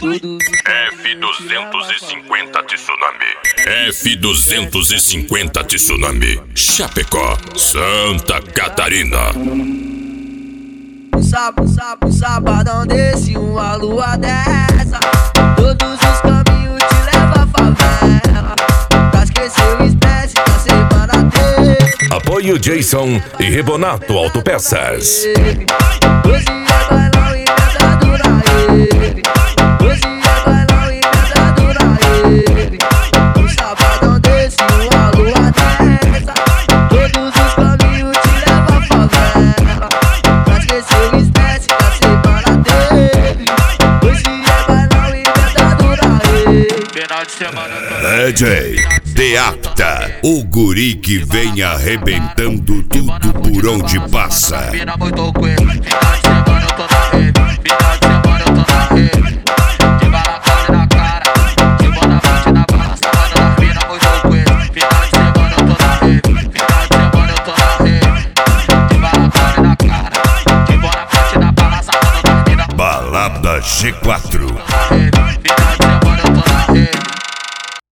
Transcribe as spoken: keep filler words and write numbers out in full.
F duzentos e cinquenta Tsunami. F duzentos e cinquenta Tsunami. Chapecó, Santa Catarina. Um sábado, sábado, sabadão desse, uma lua dessa. Todos os caminhos te levam à favela. Pra esquecer o estresse da semana teve. Apoio Jason e Rebonato Autopeças. Hoje é bailão e pedadura ele. Hoje é bailão e pedadura ele. Um sabadão desse, uma lua dessa. Todos os caminhos te levam à favela. Pra esquecer o estresse da semana teve. Hoje é bailão e pedadura ele. Final de semana D J Deapta, o guri que vem arrebentando tudo por onde passa. Vira muito coelho. Final de semana eu tô na rede. Final de semana eu tô na rede. De bala fora na cara, de bola bate na bala. Sábado na vira muito coelho. Final de semana eu tô na rede. Final de semana eu tô na rede. De bala fora na cara, de bola bate na bala. Sábado na vira. Balada G quatro. Final de semana